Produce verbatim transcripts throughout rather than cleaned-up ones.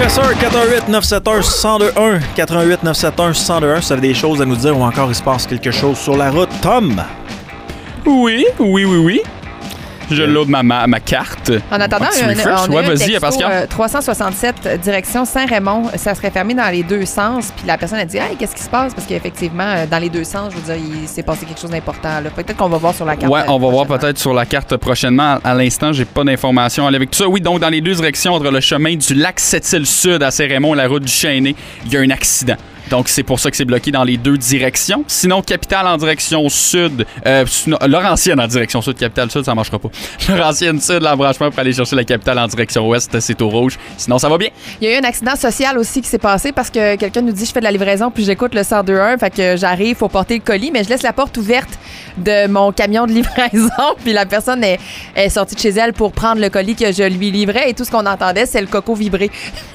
L'épaisseur, quatre un huit neuf sept un six zéro deux un. quatre un huit neuf sept un six zéro deux un. Si vous avez des choses à nous dire ou encore il se passe quelque chose sur la route. Tom? Oui, oui, oui, oui. Je load ma, ma, ma carte. En attendant, un, un, refresh. on a Ouais, eu un vas-y, texto, Pascal. euh, trois cent soixante-sept, direction Saint-Raymond. Ça serait fermé dans les deux sens. Puis la personne a dit, hey, qu'est-ce qui se passe? Parce qu'effectivement, euh, dans les deux sens, je veux dire, il s'est passé quelque chose d'important. Là. Peut-être qu'on va voir sur la carte. Ouais, on va voir prochainement. peut-être sur la carte prochainement. À l'instant, j'ai pas d'informations avec tout ça. Oui, donc dans les deux directions, entre le chemin du lac Sept-Îles Sud à Saint-Raymond et la route du Chêné, il y a un accident. Donc, c'est pour ça que c'est bloqué dans les deux directions. Sinon, Capitale en direction sud, euh, sinon, Laurentienne en direction sud, Capitale sud, ça marchera pas. Laurentienne sud, l'embranchement pour aller chercher la Capitale en direction ouest, c'est au rouge. Sinon, ça va bien. Il y a eu un accident social aussi qui s'est passé parce que quelqu'un nous dit je fais de la livraison puis j'écoute le cent deux un, fait que j'arrive, faut porter le colis, mais je laisse la porte ouverte de mon camion de livraison puis la personne est, est sortie de chez elle pour prendre le colis que je lui livrais et tout ce qu'on entendait, c'est le coco vibrer.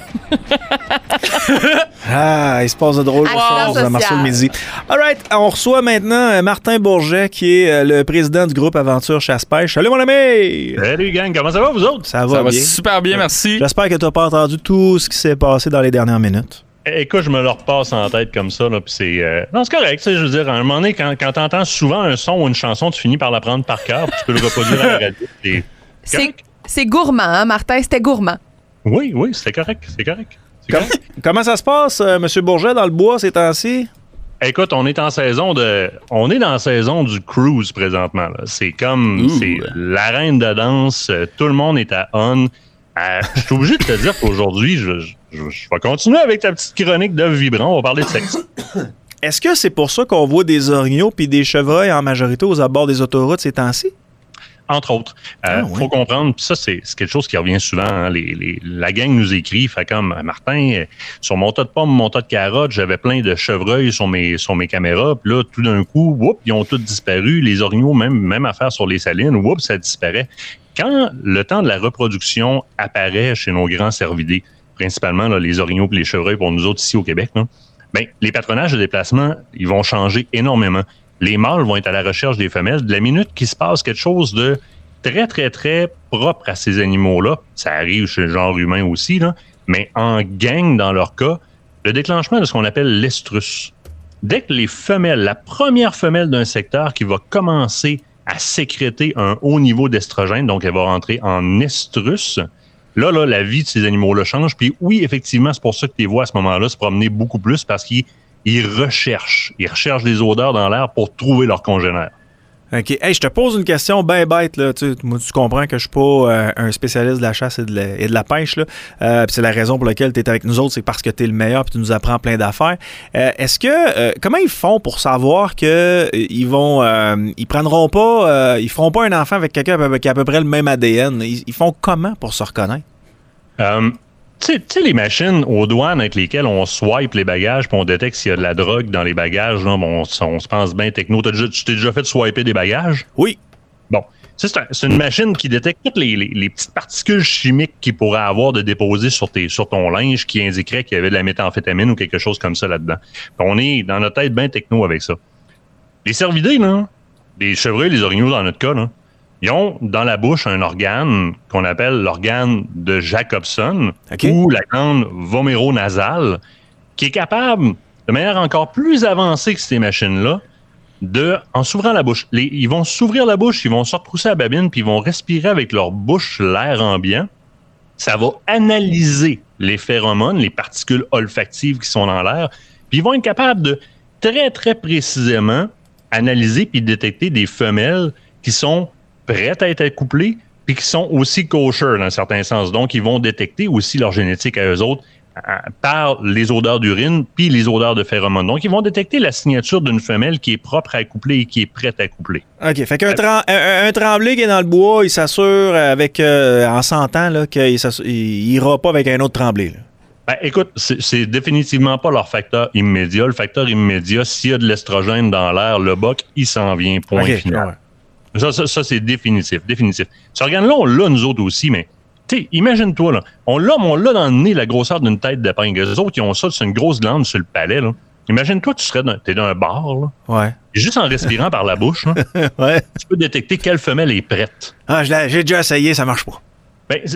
Ah, il se passe de drôles de Accident choses à Marceau social. le midi. All right, on reçoit maintenant euh, Martin Bourget, qui est euh, le président du groupe Aventure Chasse-Pêche. Salut, mon ami! Salut, gang. Comment ça va, vous autres? Ça va Ça va bien. super bien, merci. J'espère que tu n'as pas entendu tout ce qui s'est passé dans les dernières minutes. Écoute, je me le repasse en tête comme ça, là, puis c'est... euh, Non, c'est correct, tu sais, je veux dire, à un moment donné, quand, quand t'entends souvent un son ou une chanson, tu finis par la prendre par cœur, puis tu peux le reproduire à la radio. C'est C'est, correct. c'est gourmand, hein, Martin? C'était gourmand. Oui, oui, c'est correct, c'est correct. C'est Com- correct. Comment ça se passe, euh, M. Bourget, dans le bois ces temps-ci? Écoute, on est en saison de... On est dans la saison du cruise présentement, là. C'est comme... Ouh. C'est l'arène de danse, euh, tout le monde est à on. Euh, je suis obligé de te dire qu'aujourd'hui, je, je, je, je vais continuer avec ta petite chronique d'œufs vibrants, on va parler de sexe. Est-ce que c'est pour ça qu'on voit des orignaux puis des chevreuils en majorité aux abords des autoroutes ces temps-ci? Entre autres. Euh, Ah, oui. faut comprendre, puis ça, c'est c'est quelque chose qui revient souvent. Hein, les, les- la gang nous écrit, fait comme Martin, euh, sur mon tas de pommes, mon tas de carottes, j'avais plein de chevreuils sur mes, sur mes caméras, puis là, tout d'un coup, whoop, ils ont tous disparu. Les orignaux, même, même affaire sur les salines, whoop, ça disparaît. Quand le temps de la reproduction apparaît chez nos grands cervidés, principalement là, les orignaux et les chevreuils pour nous autres ici au Québec, là, ben, les patronages de déplacement, ils vont changer énormément. Les mâles vont être à la recherche des femelles. De la minute qu'il se passe quelque chose de très, très, très propre à ces animaux-là, ça arrive chez le genre humain aussi, là, mais en gang dans leur cas, le déclenchement de ce qu'on appelle l'estrus. Dès que les femelles, la première femelle d'un secteur qui va commencer à sécréter un haut niveau d'estrogène, donc elle va rentrer en estrus, là, là, la vie de ces animaux-là change. Puis oui, effectivement, c'est pour ça que tu les vois à ce moment-là se promener beaucoup plus parce qu'ils ils recherchent. Ils recherchent des odeurs dans l'air pour trouver leurs congénères. OK. Hey, je te pose une question bien bête. Là. Tu, moi, tu comprends que je suis pas euh, un spécialiste de la chasse et de la, et de la pêche. Là. Euh, puis c'est la raison pour laquelle tu es avec nous autres, c'est parce que tu es le meilleur et tu nous apprends plein d'affaires. Euh, est-ce que... euh, comment ils font pour savoir que euh, ils vont... Euh, ils prendront pas... Euh, ils feront pas un enfant avec quelqu'un qui a à peu près le même A D N? Ils, ils font comment pour se reconnaître? Euh, tu sais- tu sais, les machines aux douanes avec lesquelles on swipe les bagages puis on détecte s'il y a de la drogue dans les bagages, là, bon, on, on se pense bien techno. T'as déjà- tu t'es déjà fait swiper des bagages? Oui. Bon. Ça, c'est, un- c'est une machine qui détecte toutes les, les- les petites particules chimiques qu'il pourrait avoir de déposer sur, tes, sur ton linge qui indiquerait qu'il y avait de la méthamphétamine ou quelque chose comme ça là-dedans. Puis on est dans notre tête bien techno avec ça. Les cervidés, là, les chevreuils, les orignaux dans notre cas, là, ils ont dans la bouche un organe qu'on appelle l'organe de Jacobson OK. ou la glande voméronasale qui est capable, de manière encore plus avancée que ces machines-là, de, en s'ouvrant la bouche, les, ils vont s'ouvrir la bouche, ils vont se retrousser la babine, puis ils vont respirer avec leur bouche l'air ambiant. Ça va analyser les phéromones, les particules olfactives qui sont dans l'air, puis ils vont être capables de très, très précisément analyser puis détecter des femelles qui sont prêtes à être accouplées puis qui sont aussi kosher dans un certain sens. Donc, ils vont détecter aussi leur génétique à eux autres euh, par les odeurs d'urine puis les odeurs de phéromones. Donc, ils vont détecter la signature d'une femelle qui est propre à accoupler et qui est prête à accoupler. OK. Fait qu'un trem- un, un tremblé qui est dans le bois, il s'assure avec euh, en sentant là, qu'il s'assure- il ira pas avec un autre tremblé. Là. Ben, écoute, c'est, c'est définitivement pas leur facteur immédiat. Le facteur immédiat, s'il y a de l'estrogène dans l'air, le boc, il s'en vient, point OK, final. ouais. Ça, ça, ça, c'est définitif, définitif. Cet organe-là, on l'a, nous autres aussi, mais tu sais, imagine-toi, là, on l'a, mais on l'a dans le nez, la grosseur d'une tête d'épingle. Les autres, ils ont ça, c'est une grosse glande sur le palais, là. Imagine-toi, tu serais dans, t'es dans un bar, là, Ouais. et juste en respirant par la bouche, là, Ouais. tu peux détecter quelle femelle est prête. Ah, je l'ai- j'ai déjà essayé, ça marche pas. Ben, c'est-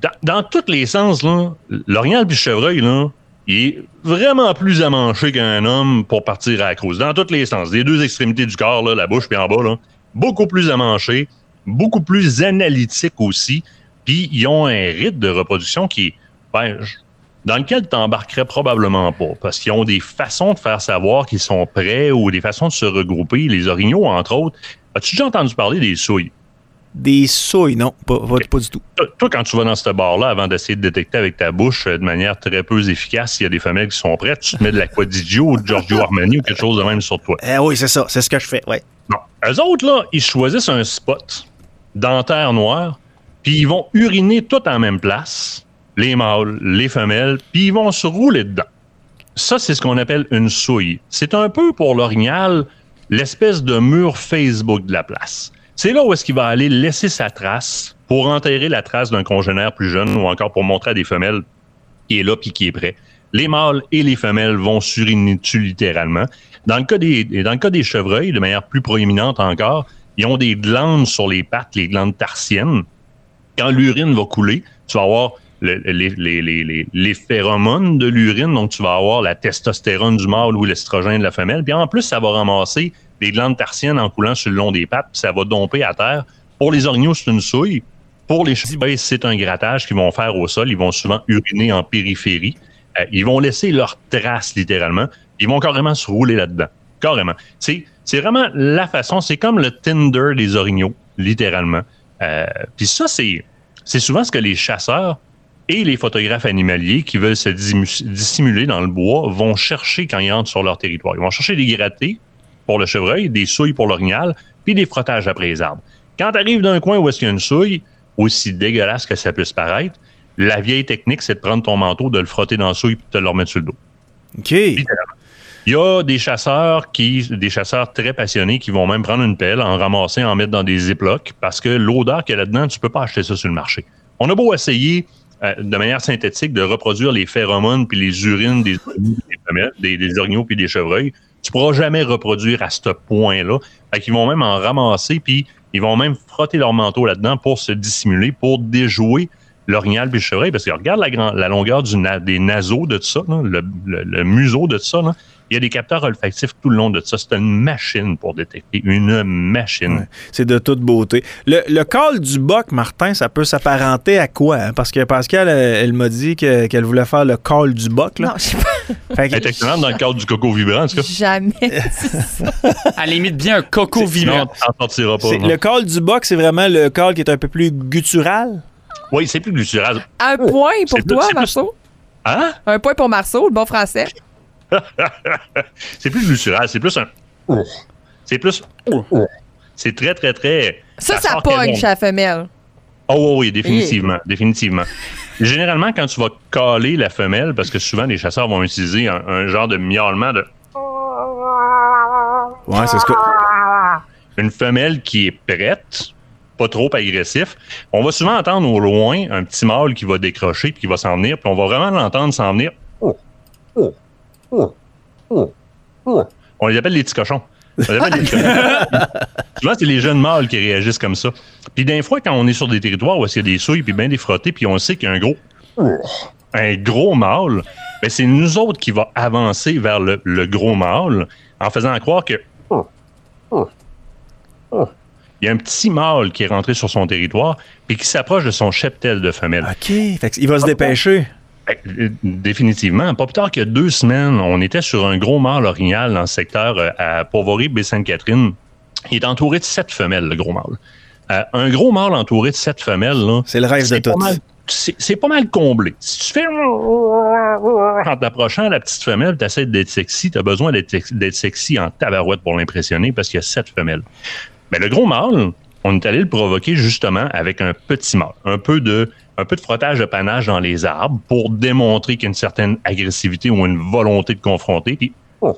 dans, dans tous les sens, là, l'orignal puis le chevreuil, là, il est vraiment plus amanché qu'un homme pour partir à la crouse. Dans tous les sens. Les deux extrémités du corps, là, la bouche puis en bas, là, beaucoup plus amanché, beaucoup plus analytique aussi. Puis ils ont un rythme de reproduction qui est, ben, dans lequel tu n'embarquerais probablement pas. Parce qu'ils ont des façons de faire savoir qu'ils sont prêts ou des façons de se regrouper. Les orignaux, entre autres. As-tu déjà entendu parler des souilles? Des souilles, non, pas, pas, pas du tout. Toi, quand tu vas dans ce bar-là, avant d'essayer de détecter avec ta bouche de manière très peu efficace s'il y a des femelles qui sont prêtes, tu te mets de l'Acquadigio ou de Giorgio Armani ou quelque chose de même sur toi. Eh oui, c'est ça. C'est ce que je fais, oui. Non. Eux autres, là, ils choisissent un spot dans terre noire, puis ils vont uriner tout en même place, les mâles, les femelles, puis ils vont se rouler dedans. Ça, c'est ce qu'on appelle une souille. C'est un peu pour l'orignal l'espèce de mur Facebook de la place. C'est là où est-ce qu'il va aller laisser sa trace pour enterrer la trace d'un congénère plus jeune ou encore pour montrer à des femelles qui est là puis qui est prêt. Les mâles et les femelles vont s'uriner dessus littéralement. Dans le cas des, dans le cas des chevreuils, de manière plus proéminente encore, ils ont des glandes sur les pattes, les glandes tarsiennes. Quand l'urine va couler, tu vas avoir le, les, les, les, les, les phéromones de l'urine, donc tu vas avoir la testostérone du mâle ou l'estrogène de la femelle. Puis en plus, ça va ramasser les glandes tarsiennes en coulant sur le long des pattes, puis ça va domper à terre. Pour les orignaux, c'est une souille. Pour les chevreuils, c'est un grattage qu'ils vont faire au sol. Ils vont souvent uriner en périphérie. Euh, ils vont laisser leurs traces, littéralement. Ils vont carrément se rouler là-dedans. Carrément. C'est, c'est vraiment la façon, c'est comme le Tinder des orignaux, littéralement. Euh, puis ça, c'est, c'est souvent ce que les chasseurs et les photographes animaliers qui veulent se dissimuler dans le bois vont chercher quand ils entrent sur leur territoire. Ils vont chercher des grattés pour le chevreuil, des souilles pour l'orignal, puis des frottages après les arbres. Quand tu arrives d'un coin où est-ce qu'il y a une souille, aussi dégueulasse que ça puisse paraître, la vieille technique, c'est de prendre ton manteau, de le frotter dans la souille, puis de te le remettre sur le dos. OK. Puis, il y a des chasseurs qui, des chasseurs très passionnés qui vont même prendre une pelle, en ramasser, en mettre dans des ziplocs, parce que l'odeur qu'il y a là-dedans, tu peux pas acheter ça sur le marché. On a beau essayer euh, de manière synthétique de reproduire les phéromones puis les urines des, des femelles, des, des orignaux puis des chevreuils, tu pourras jamais reproduire à ce point-là. Fait qu'ils vont même en ramasser, puis ils vont même frotter leur manteau là-dedans pour se dissimuler, pour déjouer l'orignal puis le chevreuil. Parce que regarde la, grand, la longueur du na, des naseaux de tout ça, là, le, le, le museau de tout ça. Là. Il y a des capteurs olfactifs tout le long de ça. C'est une machine pour détecter. Une machine. Ouais, c'est de toute beauté. Le, le col du boc, Martin, ça peut s'apparenter à quoi? Hein? Parce que Pascal, elle, elle m'a dit que, qu'elle voulait faire le col du boc. Là. Non, je sais pas. Fait que, Elle est excellente dans le cadre du coco vibrant, en tout cas. Jamais dit ça. Elle imite bien un coco vibrant. Non, t'en sortiras pas. c'est, le col du boc, c'est vraiment le col qui est un peu plus guttural? Oui, c'est plus guttural. Un point pour c'est toi, plus, Marceau. Plus... Hein? Un point pour Marceau, le bon français. C'est plus guttural. C'est plus un... C'est plus... C'est très, très, très... Ça, ça, ça sort pogne chez la femelle. Oh oui, définitivement. Et... définitivement. Généralement, quand tu vas caler la femelle, parce que souvent, les chasseurs vont utiliser un, un genre de miaulement de... Ouais, c'est ce que... Une femelle qui est prête, pas trop agressif. On va souvent entendre au loin un petit mâle qui va décrocher puis qui va s'en venir, puis on va vraiment l'entendre s'en venir. On les appelle les petits cochons. On les appelle les petits cochons. Souvent, c'est les jeunes mâles qui réagissent comme ça. Puis d'un fois, quand on est sur des territoires où il y a des souilles puis bien des frottés, puis on sait qu'il y a un gros un gros mâle, ben c'est nous autres qui va avancer vers le, le gros mâle en faisant croire que il y a un petit mâle qui est rentré sur son territoire puis qui s'approche de son cheptel de femelle. OK. Fait qu'il va se dépêcher. Définitivement. Pas plus tard que deux semaines, on était sur un gros mâle orignal dans le secteur à Pauvory-Baie-Sainte-Catherine. Il est entouré de sept femelles, le gros mâle. Euh, un gros mâle entouré de sept femelles, là, c'est le rêve de tous. C'est, c'est pas mal comblé. Si tu fais en t'approchant à la petite femelle, tu essaies d'être sexy, tu as besoin d'être, d'être sexy en tabarouette pour l'impressionner parce qu'il y a sept femelles. Mais le gros mâle, on est allé le provoquer justement avec un petit mâle. Un peu de, un peu de frottage de panache dans les arbres pour démontrer qu'il y a une certaine agressivité ou une volonté de confronter. Puis,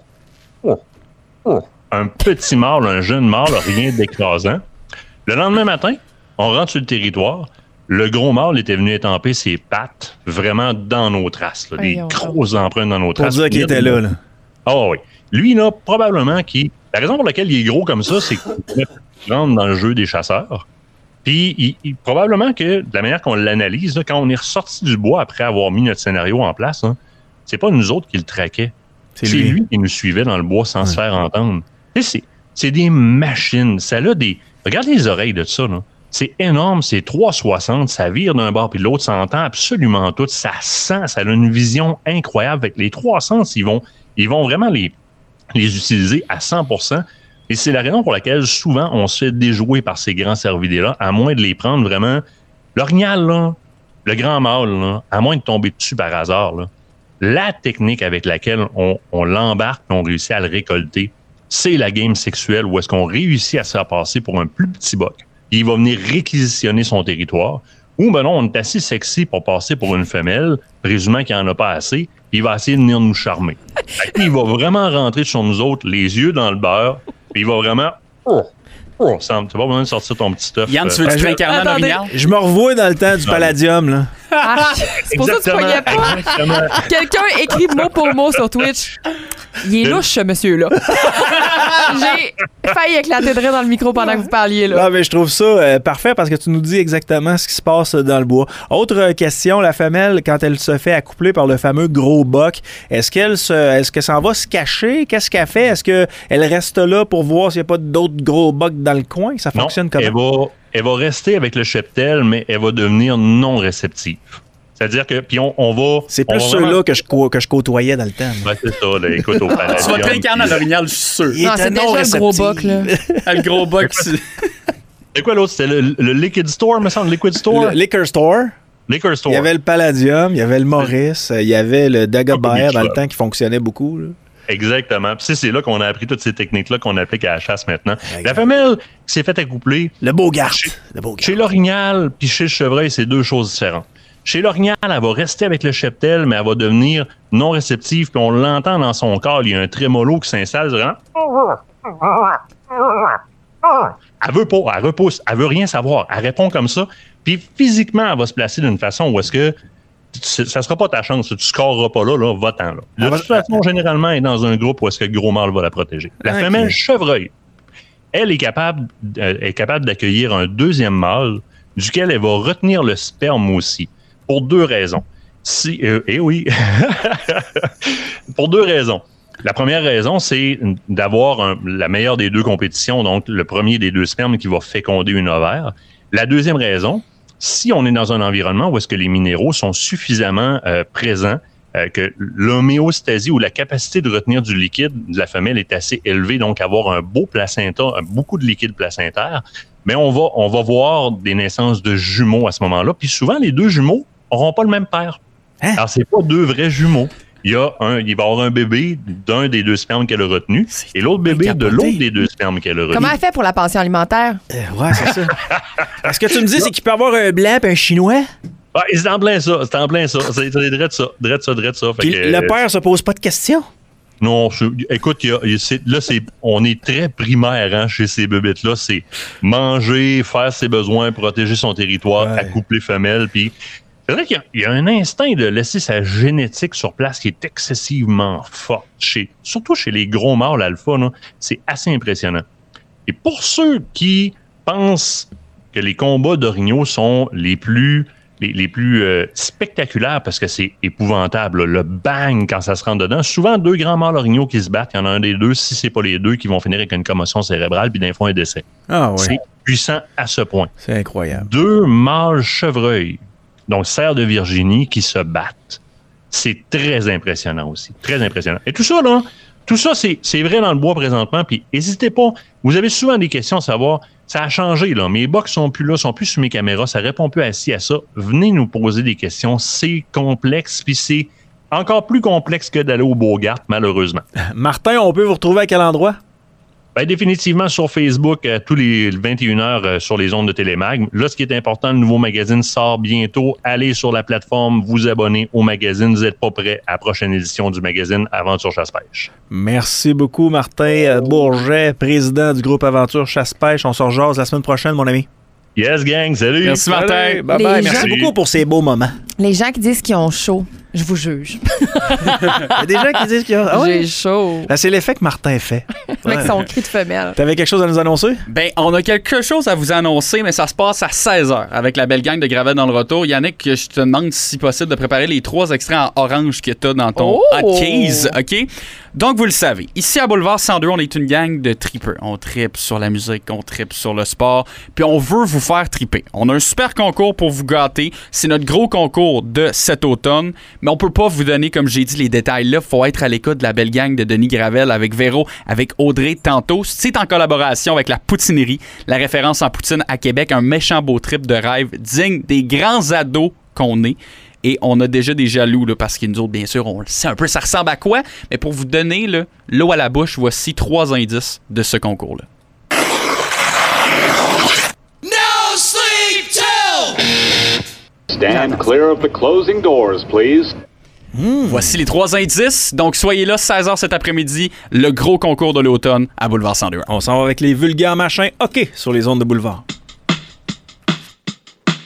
un petit mâle, un jeune mâle, rien d'écrasant. Le lendemain matin, on rentre sur le territoire. Le gros mâle était venu étamper ses pattes vraiment dans nos traces. Là, des grosses empreintes dans nos pour traces. Pour dire qu'il était là. là. Ah oh, oui. Lui, là, probablement, qui... La raison pour laquelle il est gros comme ça, c'est qu'il rentre dans le jeu des chasseurs. Puis, il, il, probablement que de la manière qu'on l'analyse, là, quand on est ressorti du bois après avoir mis notre scénario en place, là, c'est pas nous autres qui le traquaient. C'est, c'est lui. lui qui nous suivait dans le bois sans ouais. se faire entendre. C'est, c'est des machines. Ça a des... Regarde les oreilles de ça, là. C'est énorme, c'est trois cent soixante, ça vire d'un bord puis de l'autre, ça entend absolument tout, ça sent, ça a une vision incroyable. Avec les trois sens, ils vont, ils vont vraiment les, les utiliser à cent pour cent. Et c'est la raison pour laquelle souvent on se fait déjouer par ces grands cervidés-là, à moins de les prendre vraiment. L'orignal, là, le grand mâle, là, à moins de tomber dessus par hasard, là, la technique avec laquelle on, on l'embarque et on réussit à le récolter, c'est la game sexuelle où est-ce qu'on réussit à se faire passer pour un plus petit boc. Il va venir réquisitionner son territoire. Ou ben non, on est assez sexy pour passer pour une femelle, présumant qu'il n'y en a pas assez, puis il va essayer de venir nous charmer. Il va vraiment rentrer sur nous autres, les yeux dans le beurre, puis il va vraiment... Oh, oh, ça, tu vas pas besoin de sortir ton petit stuff. Yann, tu veux que tu incarnes un orignal? Je me revois dans le temps du palladium, là. Ah, c'est pour Exactement. Ça que tu voyais pas. Quelqu'un écrit mot pour mot sur Twitch. Il est louche, ce monsieur-là. J'ai failli éclater de rire dans le micro pendant que vous parliez, là. Non, mais je trouve ça euh, parfait parce que tu nous dis exactement ce qui se passe dans le bois. Autre euh, question, la femelle, quand elle se fait accoupler par le fameux gros boc, est-ce qu'elle se, est-ce que ça en va se cacher? Qu'est-ce qu'elle fait? Est-ce qu'elle reste là pour voir s'il n'y a pas d'autres gros bocs dans le coin? Ça fonctionne comment? Elle va, elle va rester avec le cheptel, mais elle va devenir non réceptive. C'est-à-dire que, puis on, on va... C'est plus ceux-là vraiment... que, je, que je côtoyais dans le temps. Ouais, c'est ça, là, écoute, au palladium. Tu vas te réincarner à l'orignal, je suis sûr. Non, c'est déjà le gros boc, là. Le gros boc, c'est... C'est quoi l'autre? C'était le, le Liquid Store, me semble, Liquid Store? Le Liquor Store. Liquor Store. Il y avait le Palladium, il y avait le Maurice, il y avait le Dagobert dans le temps qui fonctionnait beaucoup, là. Exactement. Puis c'est là qu'on a appris toutes ces techniques-là qu'on applique à la chasse maintenant. Exactement. La femelle qui s'est faite accoupler... Le Bogart. Chez, le Bogart. Chez l'orignal puis chez le chevreuil, c'est deux choses différentes. Chez l'orignal, elle va rester avec le cheptel, mais elle va devenir non réceptive, puis on l'entend dans son corps. Il y a un trémolo qui s'installe, vraiment. Elle veut pas, elle repousse, elle veut rien savoir. Elle répond comme ça, puis physiquement, elle va se placer d'une façon où est-ce que ça sera pas ta chance, tu scoreras pas là, là, va-t'en là. De toute façon, généralement, elle est dans un groupe où est-ce que le gros mâle va la protéger. La okay. femelle chevreuil, elle est capable, euh, est capable d'accueillir un deuxième mâle, duquel elle va retenir le sperme aussi. Pour deux raisons. Si, euh, eh oui. Pour deux raisons. La première raison, c'est d'avoir un, la meilleure des deux compétitions, donc le premier des deux spermes qui va féconder une ovaire. La deuxième raison, si on est dans un environnement où est-ce que les minéraux sont suffisamment euh, présents, euh, que l'homéostasie ou la capacité de retenir du liquide de la femelle est assez élevée, donc avoir un beau placenta, beaucoup de liquide placentaire, mais on va, on va voir des naissances de jumeaux à ce moment-là. Puis souvent, les deux jumeaux n'auront pas le même père. Hein? Alors, c'est pas deux vrais jumeaux. Il y a un, il va y avoir un bébé d'un des deux spermes qu'elle a retenu c'est et l'autre bébé capoté. De l'autre des deux spermes qu'elle a retenu. Comment elle fait pour la pension alimentaire? Euh, ouais, c'est ça. Ce que tu me dis, c'est qu'il peut y avoir un blanc et un chinois? Ah, c'est en plein ça. C'est en plein ça. C'est drette ça. Drette ça, drette ça. Fait que, le père se pose pas de questions? Non, je, écoute, y a, y a, c'est, là, c'est, on est très primaire hein, chez ces bébêtes-là. C'est manger, faire ses besoins, protéger son territoire, ouais. accoupler femelle. Puis c'est vrai qu'il y a, y a un instinct de laisser sa génétique sur place qui est excessivement forte. Chez, surtout chez les gros mâles alpha, là, c'est assez impressionnant. Et pour ceux qui pensent que les combats d'orignaux sont les plus... Les, les plus euh, spectaculaires parce que c'est épouvantable. Là. Le bang quand ça se rentre dedans. Souvent, deux grands mâles orignaux qui se battent. Il y en a un des deux, si c'est pas les deux, qui vont finir avec une commotion cérébrale puis d'un fois un décès. Ah ouais. C'est puissant à ce point. C'est incroyable. Deux mâles chevreuils, donc cerfs de Virginie, qui se battent. C'est très impressionnant aussi. Très impressionnant. Et tout ça, là, tout ça, c'est, c'est vrai dans le bois présentement. Puis n'hésitez pas. Vous avez souvent des questions à savoir. Ça a changé, là. Mes box sont plus là, sont plus sur mes caméras. Ça répond plus assis à ça. Venez nous poser des questions. C'est complexe, puis c'est encore plus complexe que d'aller au Bogart, malheureusement. Martin, on peut vous retrouver à quel endroit? Ben, définitivement sur Facebook, euh, tous les vingt et une heures euh, sur les ondes de Télémag. Là, ce qui est important, le nouveau magazine sort bientôt. Allez sur la plateforme, vous abonnez au magazine. Vous n'êtes pas prêts à la prochaine édition du magazine Aventure Chasse-Pêche. Merci beaucoup, Martin Bourget, président du groupe Aventure Chasse-Pêche. On se rejase la semaine prochaine, mon ami. Yes, gang. Salut. Merci, Martin. Bye bye. Merci beaucoup pour ces beaux moments. Les gens qui disent qu'ils ont chaud. Je vous juge. Il y a des gens qui disent qu'il y a... Ah ouais? J'ai chaud. Ben, c'est l'effet que Martin fait. Avec Ouais. son cri de femelle. T'avais quelque chose à nous annoncer? Ben, on a quelque chose à vous annoncer, mais ça se passe à seize heures avec la belle gang de Gravel dans le retour. Yannick, je te demande si possible de préparer les trois extraits en orange que t'as dans ton Oh! hotkeys, OK? Donc, vous le savez, ici à Boulevard cent deux, on est une gang de tripeurs. On tripe sur la musique, on tripe sur le sport, puis on veut vous faire triper. On a un super concours pour vous gâter. C'est notre gros concours de cet automne, mais on peut pas vous donner, comme j'ai dit, les détails là. Faut être à l'écoute de la belle gang de Denis Gravel avec Véro, avec Audrey tantôt. C'est en collaboration avec la Poutinerie, la référence en poutine à Québec, un méchant beau trip de rêve digne des grands ados qu'on est. Et on a déjà des jaloux, là, parce que nous autres, bien sûr, on le sait un peu, ça ressemble à quoi. Mais pour vous donner là, l'eau à la bouche, voici trois indices de ce concours-là. No sleep till! Stand clear of the closing doors, please. Mmh. Voici les trois indices. Donc, soyez là, seize heures cet après-midi, le gros concours de l'automne à Boulevard cent deux. On s'en va avec les vulgaires machins. OK, sur les ondes de Boulevard.